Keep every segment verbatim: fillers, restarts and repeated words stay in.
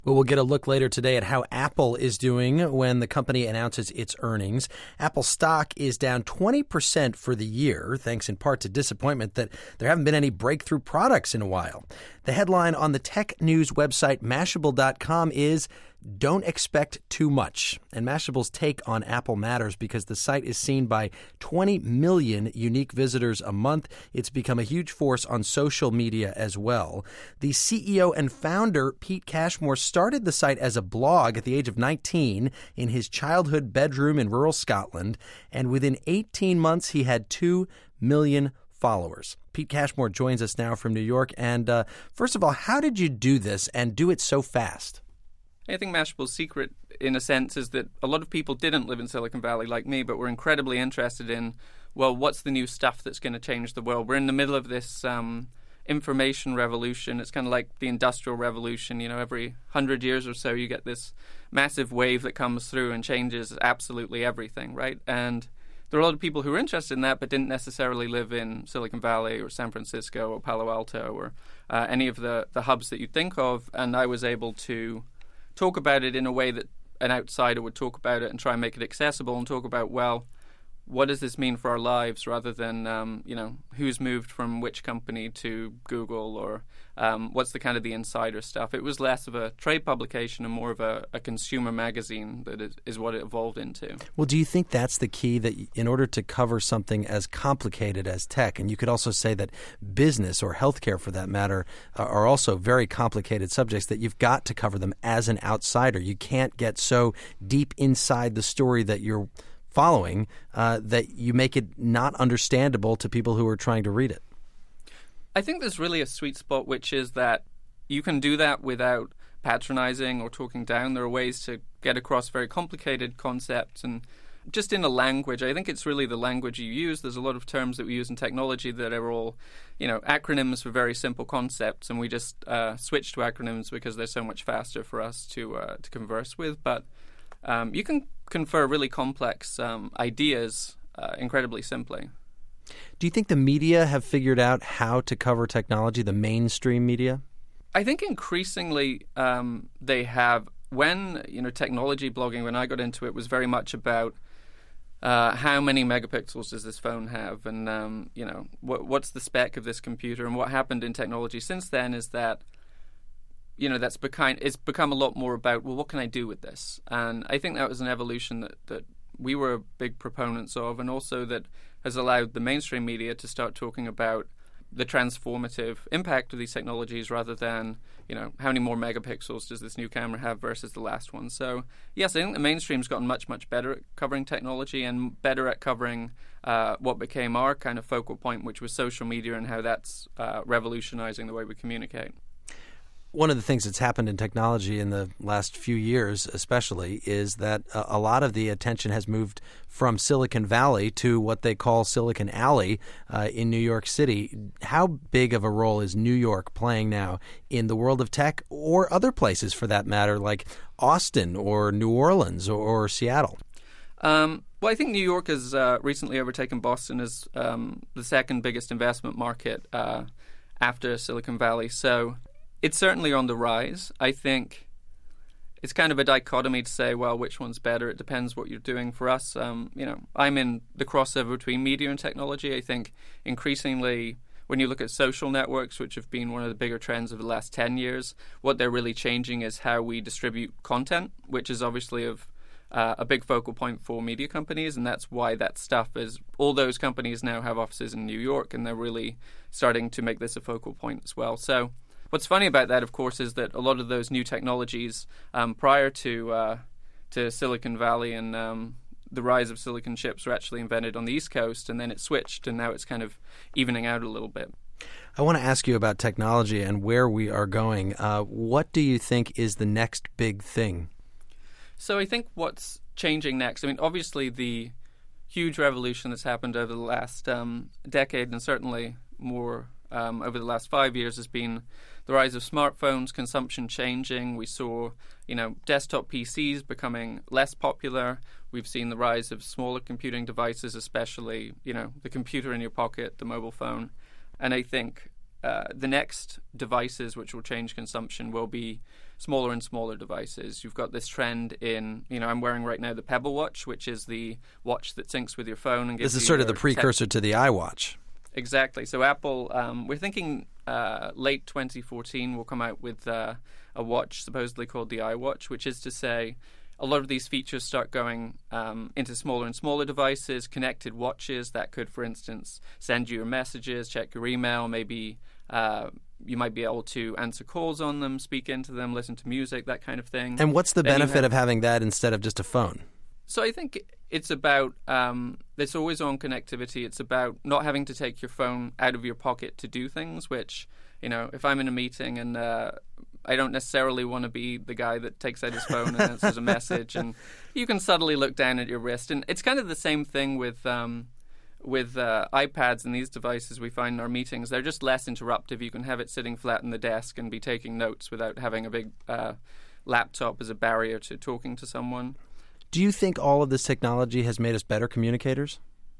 Well, we'll get a look later today at how Apple is doing when the company announces its earnings. Apple stock is down twenty percent for the year, thanks in part to disappointment that there haven't been any breakthrough products in a while. The headline on the tech news website Mashable dot com is, "Don't expect too much." And Mashable's take on Apple matters because the site is seen by twenty million unique visitors a month. It's become a huge force on social media as well. The C E O and founder, Pete Cashmore, started the site as a blog at the age of nineteen in his childhood bedroom in rural Scotland. And within eighteen months, he had two million followers. Pete Cashmore joins us now from New York. And uh, first of all, how did you do this and do it so fast? I think Mashable's secret, in a sense, is that a lot of people didn't live in Silicon Valley like me, but were incredibly interested in, well, what's the new stuff that's going to change the world? We're in the middle of this um, information revolution. It's kind of like the Industrial Revolution. You know, every hundred years or so, you get this massive wave that comes through and changes absolutely everything, right? And there are a lot of people who are interested in that, but didn't necessarily live in Silicon Valley or San Francisco or Palo Alto or uh, any of the, the hubs that you think of. And I was able to talk about it in a way that an outsider would talk about it and try and make it accessible and talk about, well, what does this mean for our lives rather than, um, you know, who's moved from which company to Google or um, what's the kind of the insider stuff. It was less of a trade publication and more of a, a consumer magazine that is, is what it evolved into. Well, do you think that's the key, that in order to cover something as complicated as tech, and you could also say that business or healthcare for that matter are also very complicated subjects, that you've got to cover them as an outsider? You can't get so deep inside the story that you're following uh, that you make it not understandable to people who are trying to read it. I think there's really a sweet spot, which is that you can do that without patronizing or talking down. There are ways to get across very complicated concepts and just in a language. I think it's really the language you use. There's a lot of terms that we use in technology that are all, you know, acronyms for very simple concepts, and we just uh, switch to acronyms because they're so much faster for us to uh, to converse with. But um, you can confer really complex um, ideas uh, incredibly simply. Do you think the media have figured out how to cover technology, the mainstream media? I think increasingly um, they have. When, you know, technology blogging, when I got into it, was very much about uh, how many megapixels does this phone have, and, um, you know, what, what's the spec of this computer. And what happened in technology since then is that, you know, that's become, it's become a lot more about, well, what can I do with this? And I think that was an evolution that, that we were big proponents of, and also that has allowed the mainstream media to start talking about the transformative impact of these technologies rather than, you know, how many more megapixels does this new camera have versus the last one. So, yes, I think the mainstream's gotten much, much better at covering technology and better at covering uh, what became our kind of focal point, which was social media and how that's uh, revolutionizing the way we communicate. One of the things that's happened in technology in the last few years especially is that a lot of the attention has moved from Silicon Valley to what they call Silicon Alley uh, in New York City. How big of a role is New York playing now in the world of tech, or other places for that matter, like Austin or New Orleans or, or Seattle? Um, well, I think New York has uh, recently overtaken Boston as um, the second biggest investment market uh, after Silicon Valley. So it's certainly on the rise. I think it's kind of a dichotomy to say, well, which one's better? It depends what you're doing. For us, um, you know, I'm in the crossover between media and technology. I think increasingly when you look at social networks, which have been one of the bigger trends over the last ten years, what they're really changing is how we distribute content, which is obviously of uh, a big focal point for media companies. And that's why that stuff is, all those companies now have offices in New York, and they're really starting to make this a focal point as well. So what's funny about that, of course, is that a lot of those new technologies um, prior to uh, to Silicon Valley and um, the rise of silicon chips were actually invented on the East Coast, and then it switched, and now it's kind of evening out a little bit. I want to ask you about technology and where we are going. Uh, what do you think is the next big thing? So I think what's changing next, I mean, obviously the huge revolution that's happened over the last um, decade, and certainly more um, over the last five years, has been the rise of smartphones, consumption changing. We saw, you know, desktop P Cs becoming less popular. We've seen the rise of smaller computing devices, especially, you know, the computer in your pocket, the mobile phone. And I think uh, the next devices which will change consumption will be smaller and smaller devices. You've got this trend in, you know, I'm wearing right now the Pebble Watch, which is the watch that syncs with your phone and gives you This is sort of the your precursor tech- to the iWatch. Exactly. So Apple, um, we're thinking uh, late twenty fourteen will come out with uh, a watch supposedly called the iWatch, which is to say a lot of these features start going um, into smaller and smaller devices, connected watches that could, for instance, send you your messages, check your email, maybe uh, you might be able to answer calls on them, speak into them, listen to music, that kind of thing. And what's the Then you benefit have- of having that instead of just a phone? So I think it's about um, this always-on connectivity. It's about not having to take your phone out of your pocket to do things, which, you know, if I'm in a meeting and uh, I don't necessarily want to be the guy that takes out his phone and answers a message, and you can subtly look down at your wrist. And it's kind of the same thing with um, with uh, iPads and these devices we find in our meetings. They're just less interruptive. You can have it sitting flat in the desk and be taking notes without having a big uh, laptop as a barrier to talking to someone. Do you think all of this technology has made us better communicators?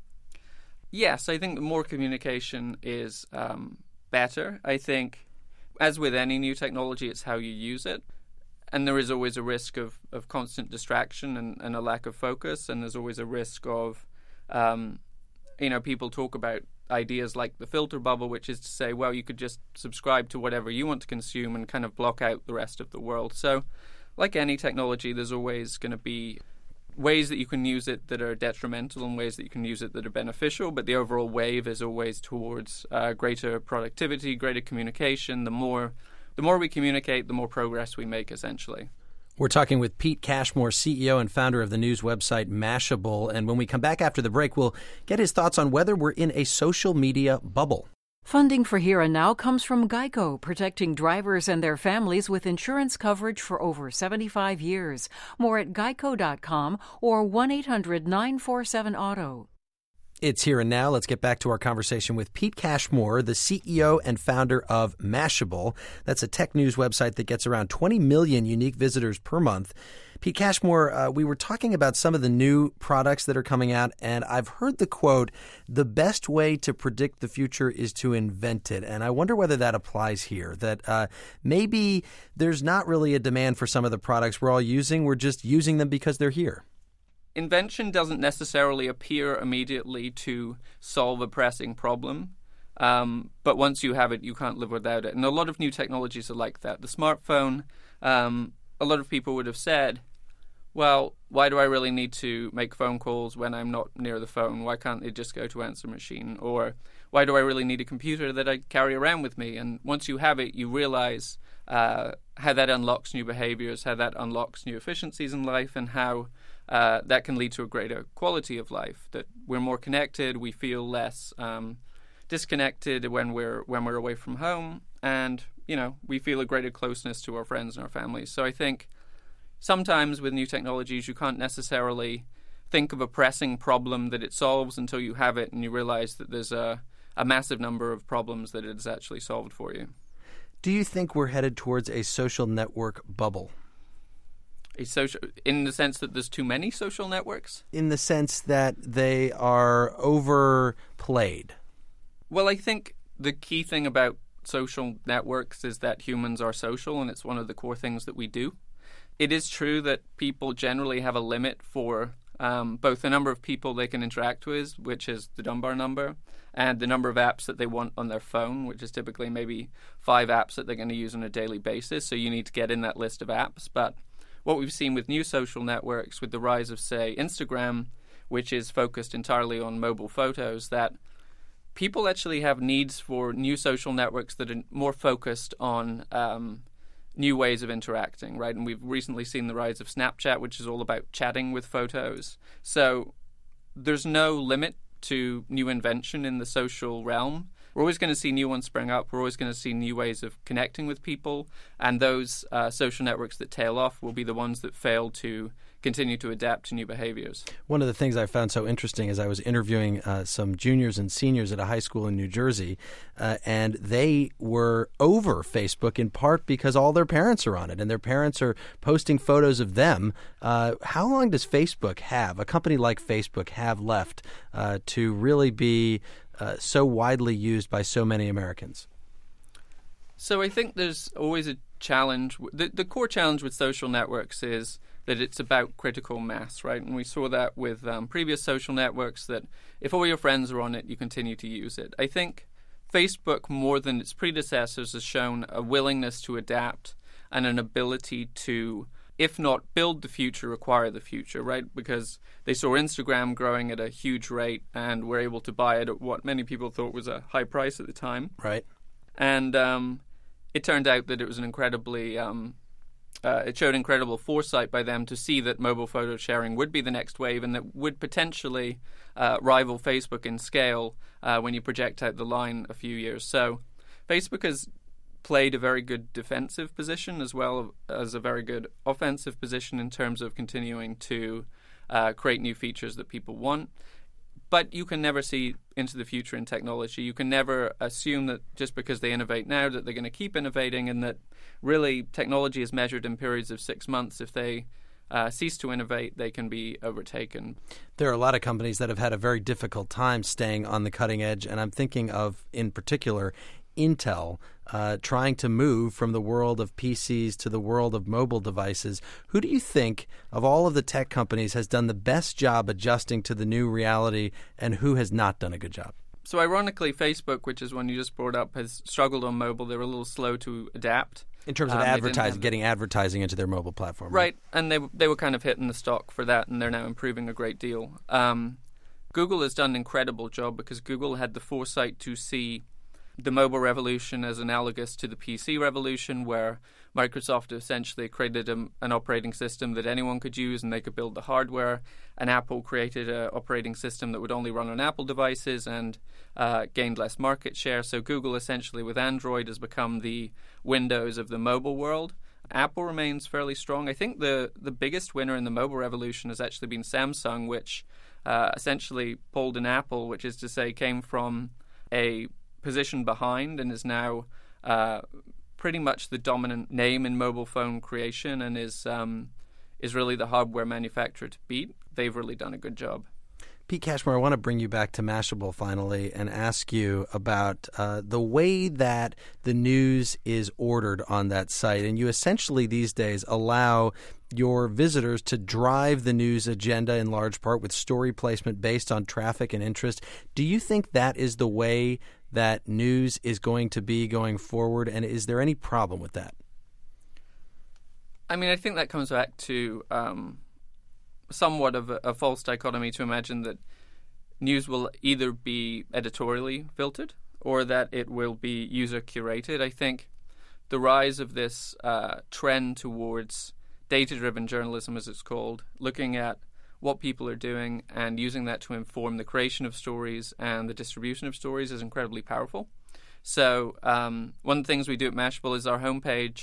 Yes, I think more communication is um, better. I think, as with any new technology, it's how you use it. And there is always a risk of, of constant distraction and, and a lack of focus. And there's always a risk of, um, you know, people talk about ideas like the filter bubble, which is to say, well, you could just subscribe to whatever you want to consume and kind of block out the rest of the world. So, like any technology, there's always going to be ways that you can use it that are detrimental and ways that you can use it that are beneficial, but the overall wave is always towards uh, greater productivity, greater communication. The more the more we communicate, the more progress we make, essentially. We're talking with Pete Cashmore, C E O and founder of the news website Mashable, and when we come back after the break, we'll get his thoughts on whether we're in a social media bubble. Funding for Here and Now comes from Geico, protecting drivers and their families with insurance coverage for over seventy-five years. More at geico dot com or one eight hundred nine four seven auto. It's Here and Now. Let's get back to our conversation with Pete Cashmore, the C E O and founder of Mashable. That's a tech news website that gets around twenty million unique visitors per month. Pete Cashmore, uh, we were talking about some of the new products that are coming out, and I've heard the quote, the best way to predict the future is to invent it. And I wonder whether that applies here, that uh, maybe there's not really a demand for some of the products we're all using. We're just using them because they're here. Invention doesn't necessarily appear immediately to solve a pressing problem. Um, but once you have it, you can't live without it. And a lot of new technologies are like that. The smartphone, um, a lot of people would have said, well, why do I really need to make phone calls when I'm not near the phone? Why can't it just go to answer machine? Or why do I really need a computer that I carry around with me? And once you have it, you realize uh, how that unlocks new behaviors, how that unlocks new efficiencies in life, and how uh, that can lead to a greater quality of life, that we're more connected, we feel less um, disconnected when we're when we're away from home, and, you know, we feel a greater closeness to our friends and our families. So I think sometimes with new technologies, you can't necessarily think of a pressing problem that it solves until you have it and you realize that there's a, a massive number of problems that it has actually solved for you. Do you think we're headed towards a social network bubble? A social, in the sense that there's too many social networks? In the sense that they are overplayed. Well, I think the key thing about social networks is that humans are social, and it's one of the core things that we do. It is true that people generally have a limit for um, both the number of people they can interact with, which is the Dunbar number, and the number of apps that they want on their phone, which is typically maybe five apps that they're going to use on a daily basis. So you need to get in that list of apps. But what we've seen with new social networks, with the rise of, say, Instagram, which is focused entirely on mobile photos, that people actually have needs for new social networks that are more focused on um, new ways of interacting, right? And we've recently seen the rise of Snapchat, which is all about chatting with photos. So there's no limit to new invention in the social realm. We're always going to see new ones spring up. We're always going to see new ways of connecting with people. And those uh, social networks that tail off will be the ones that fail to continue to adapt to new behaviors. One of the things I found so interesting is I was interviewing uh, some juniors and seniors at a high school in New Jersey, uh, and they were over Facebook in part because all their parents are on it, and their parents are posting photos of them. Uh, how long does Facebook have, a company like Facebook, have left uh, to really be uh, so widely used by so many Americans? So I think there's always a challenge, the, the core challenge with social networks is that it's about critical mass, right? And we saw that with um, previous social networks, that if all your friends are on it, you continue to use it. I think Facebook, more than its predecessors, has shown a willingness to adapt and an ability to, if not build the future, acquire the future, right? Because they saw Instagram growing at a huge rate and were able to buy it at what many people thought was a high price at the time. Right. And um, it turned out that it was an incredibly, um, uh, it showed incredible foresight by them to see that mobile photo sharing would be the next wave and that would potentially uh, rival Facebook in scale uh, when you project out the line a few years. So Facebook has played a very good defensive position as well as a very good offensive position in terms of continuing to uh, create new features that people want. But you can never see into the future in technology. You can never assume that just because they innovate now that they're going to keep innovating, and that really technology is measured in periods of six months. If they uh, cease to innovate, they can be overtaken. There are a lot of companies that have had a very difficult time staying on the cutting edge, and I'm thinking of, in particular, Intel uh, trying to move from the world of P Cs to the world of mobile devices. Who do you think of all of the tech companies has done the best job adjusting to the new reality, and who has not done a good job? So ironically, Facebook, which is one you just brought up, has struggled on mobile. They were a little slow to adapt. In terms of um, advertising, getting advertising into their mobile platform. Right, and they they were kind of hitting the stock for that, and they're now improving a great deal. Um, Google has done an incredible job because Google had the foresight to see the mobile revolution as analogous to the P C revolution, where Microsoft essentially created a, an operating system that anyone could use and they could build the hardware, and Apple created an operating system that would only run on Apple devices and uh, gained less market share. So Google essentially with Android has become the Windows of the mobile world. Apple remains fairly strong. I think the, the biggest winner in the mobile revolution has actually been Samsung, which uh, essentially pulled an Apple, which is to say came from a position behind and is now uh, pretty much the dominant name in mobile phone creation, and is um, is really the hardware manufacturer to beat. They've really done a good job. Pete Cashmore, I want to bring you back to Mashable finally and ask you about uh, the way that the news is ordered on that site. And you essentially these days allow your visitors to drive the news agenda in large part with story placement based on traffic and interest. Do you think that is the way that news is going to be going forward, and is there any problem with that? I mean, I think that comes back to um, somewhat of a, a false dichotomy to imagine that news will either be editorially filtered or that it will be user curated. I think the rise of this uh, trend towards data-driven journalism, as it's called, looking at what people are doing and using that to inform the creation of stories and the distribution of stories is incredibly powerful. So um, one of the things we do at Mashable is our homepage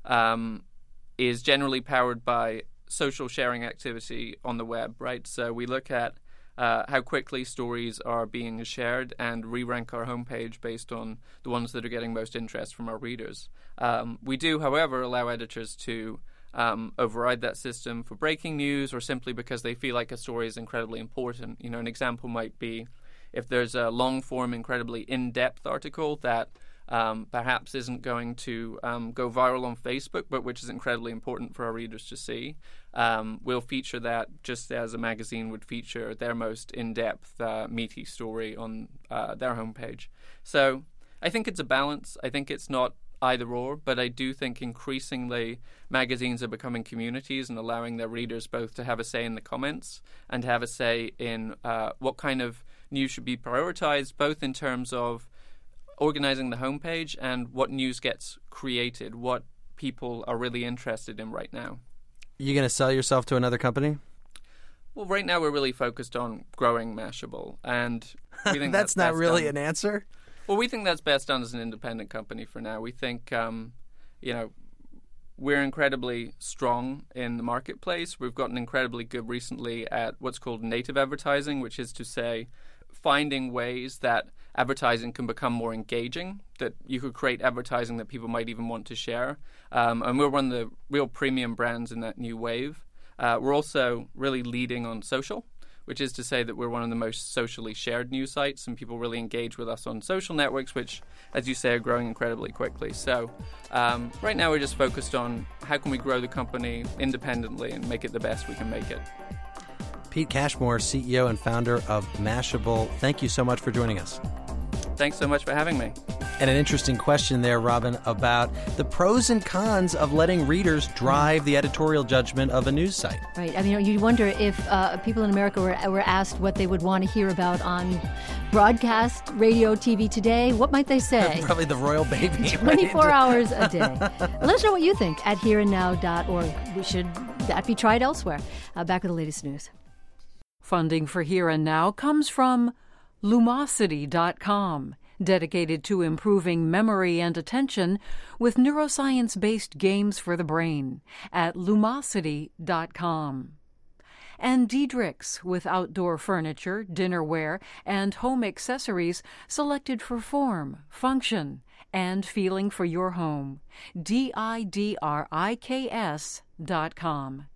um, is generally powered by social sharing activity on the web, right? So we look at uh, how quickly stories are being shared and re-rank our homepage based on the ones that are getting most interest from our readers. Um, we do, however, allow editors to Um, override that system for breaking news or simply because they feel like a story is incredibly important. You know, an example might be if there's a long-form, incredibly in-depth article that um, perhaps isn't going to um, go viral on Facebook, but which is incredibly important for our readers to see. Um, we'll feature that just as a magazine would feature their most in-depth, uh, meaty story on uh, their homepage. So I think it's a balance. I think it's not either or, but I do think increasingly magazines are becoming communities and allowing their readers both to have a say in the comments and to have a say in uh, what kind of news should be prioritized, both in terms of organizing the homepage and what news gets created, what people are really interested in right now. You going to sell yourself to another company? Well, right now we're really focused on growing Mashable, and we think that's, that's not really done. an answer. Well, we think that's best done as an independent company for now. We think, um, you know, we're incredibly strong in the marketplace. We've gotten incredibly good recently at what's called native advertising, which is to say finding ways that advertising can become more engaging, that you could create advertising that people might even want to share. Um, and we're one of the real premium brands in that new wave. Uh, we're also really leading on social, which is to say that we're one of the most socially shared news sites, and people really engage with us on social networks, which, as you say, are growing incredibly quickly. So um, right now we're just focused on how can we grow the company independently and make it the best we can make it. Pete Cashmore, C E O and founder of Mashable, thank you so much for joining us. Thanks so much for having me. And an interesting question there, Robin, about the pros and cons of letting readers drive the editorial judgment of a news site. Right. I mean, you wonder if uh, people in America were, were asked what they would want to hear about on broadcast, radio, T V today. What might they say? Probably the royal baby. twenty-four right? hours a day. Let us know what you think at here and now dot org. Should that be tried elsewhere? Uh, back with the latest news. Funding for Here and Now comes from Lumosity dot com, dedicated to improving memory and attention with neuroscience-based games for the brain at Lumosity dot com. And Diedrich's, with outdoor furniture, dinnerware, and home accessories selected for form, function, and feeling for your home. D I D R I K S dot com.